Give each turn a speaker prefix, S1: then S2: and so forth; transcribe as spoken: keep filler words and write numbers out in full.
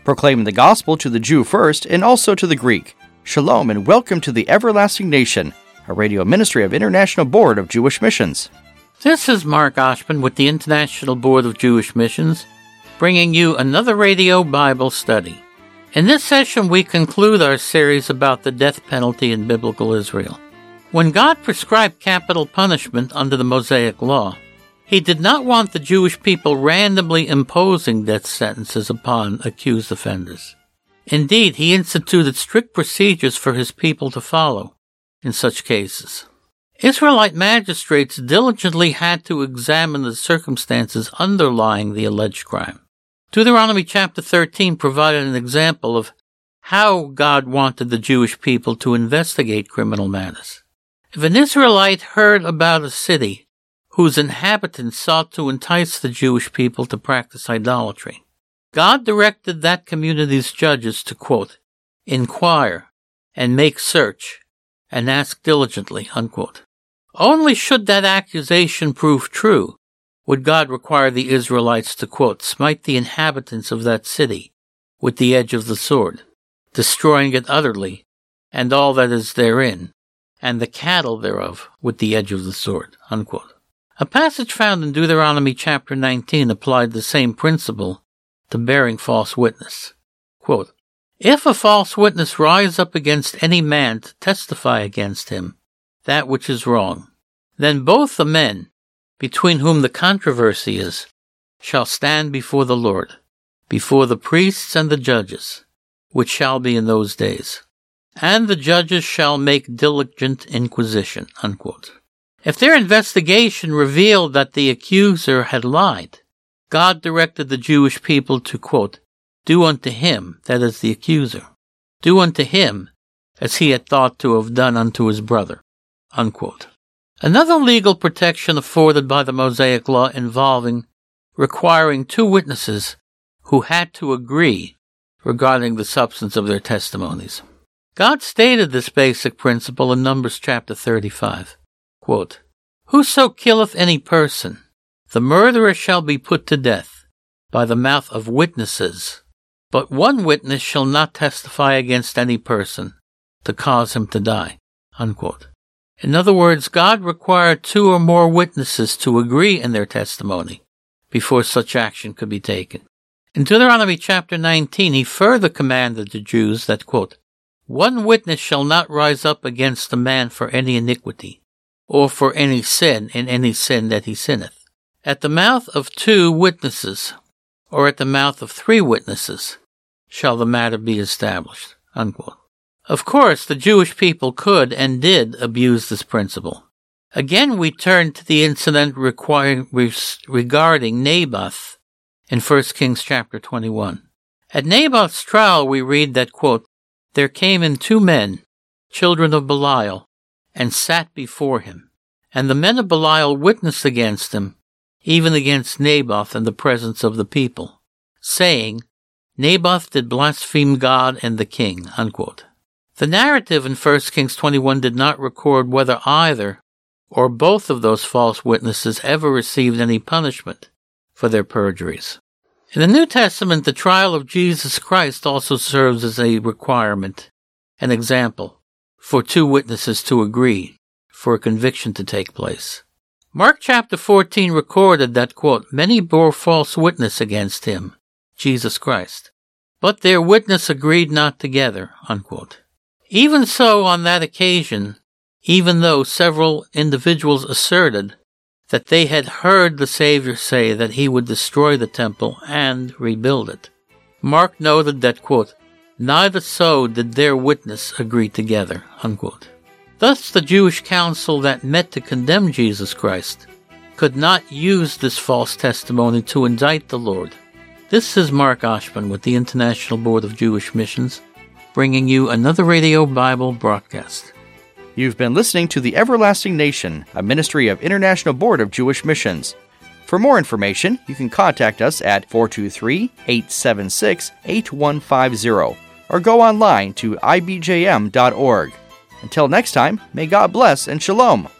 S1: proclaiming the gospel to the Jew first and also to the Greek. Shalom and welcome to the Everlasting Nation, a radio ministry of International Board of Jewish Missions.
S2: This is Mark Oshman with the International Board of Jewish Missions, bringing you another radio Bible study. In this session, we conclude our series about the death penalty in biblical Israel. When God prescribed capital punishment under the Mosaic Law, He did not want the Jewish people randomly imposing death sentences upon accused offenders. Indeed, He instituted strict procedures for His people to follow in such cases. Israelite magistrates diligently had to examine the circumstances underlying the alleged crime. Deuteronomy chapter thirteen provided an example of how God wanted the Jewish people to investigate criminal matters. If an Israelite heard about a city whose inhabitants sought to entice the Jewish people to practice idolatry, God directed that community's judges to, quote, inquire and make search and ask diligently, unquote. Only should that accusation prove true would God require the Israelites to, quote, smite the inhabitants of that city with the edge of the sword, destroying it utterly, and all that is therein, and the cattle thereof with the edge of the sword, unquote. A passage found in Deuteronomy chapter nineteen applied the same principle to bearing false witness. Quote, if a false witness rise up against any man to testify against him that which is wrong, then both the men, between whom the controversy is, shall stand before the Lord, before the priests and the judges, which shall be in those days. And the judges shall make diligent inquisition, unquote. If their investigation revealed that the accuser had lied, God directed the Jewish people to, quote, do unto him, that is the accuser, do unto him as he had thought to have done unto his brother, unquote. Another legal protection afforded by the Mosaic Law involving requiring two witnesses who had to agree regarding the substance of their testimonies. God stated this basic principle in Numbers chapter thirty-five. Quote, whoso killeth any person, the murderer shall be put to death by the mouth of witnesses, but one witness shall not testify against any person to cause him to die, unquote. In other words, God required two or more witnesses to agree in their testimony before such action could be taken. In Deuteronomy chapter nineteen, He further commanded the Jews that, quote, one witness shall not rise up against a man for any iniquity, or for any sin in any sin that he sinneth. At the mouth of two witnesses, or at the mouth of three witnesses, shall the matter be established, unquote. Of course, the Jewish people could and did abuse this principle. Again, we turn to the incident requiring, regarding Naboth in First Kings chapter twenty-one. At Naboth's trial, we read that, quote, there came in two men, children of Belial, and sat before him. And the men of Belial witnessed against him, even against Naboth in the presence of the people, saying, Naboth did blaspheme God and the king, unquote. The narrative in First Kings twenty-one did not record whether either or both of those false witnesses ever received any punishment for their perjuries. In the New Testament, the trial of Jesus Christ also serves as a requirement, an example, for two witnesses to agree for a conviction to take place. Mark chapter fourteen recorded that, quote, many bore false witness against him, Jesus Christ, but their witness agreed not together, unquote. Even so, on that occasion, even though several individuals asserted that they had heard the Savior say that he would destroy the temple and rebuild it, Mark noted that, quote, neither so did their witness agree together, unquote. Thus, the Jewish council that met to condemn Jesus Christ could not use this false testimony to indict the Lord. This is Mark Oshman with the International Board of Jewish Missions, bringing you another Radio Bible broadcast.
S1: You've been listening to The Everlasting Nation, a ministry of International Board of Jewish Missions. For more information, you can contact us at four two three, eight seven six, eight one five zero or go online to I B J M dot org. Until next time, may God bless and shalom.